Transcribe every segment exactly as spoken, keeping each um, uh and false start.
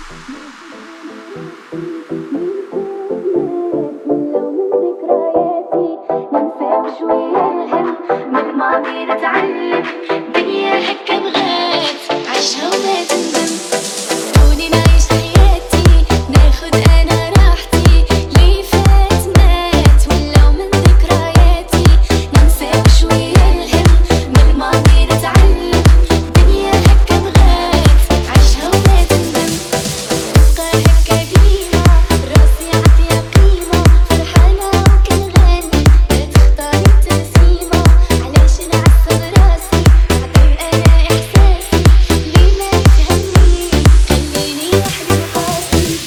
شوية الهم من الماضي نتعلم دنيا هكا بغات عيشها وما تندم خلوني نعيش حياتي ناخد أنا راحتي لي فات مات ولو من ذكرياتي ننسى شوية الهم من الماضي نتعلم دنيا هكا بغات عيشها وما تندم بقى هكا ديما راسي عطيها قيمة فرحانة وكنغني لا تختاري تسيمة علاش نعصب راسي عطير أنا إحساسي لي ما تهمني خليني وحدي بحالي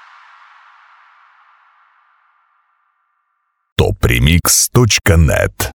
топремикс точка нет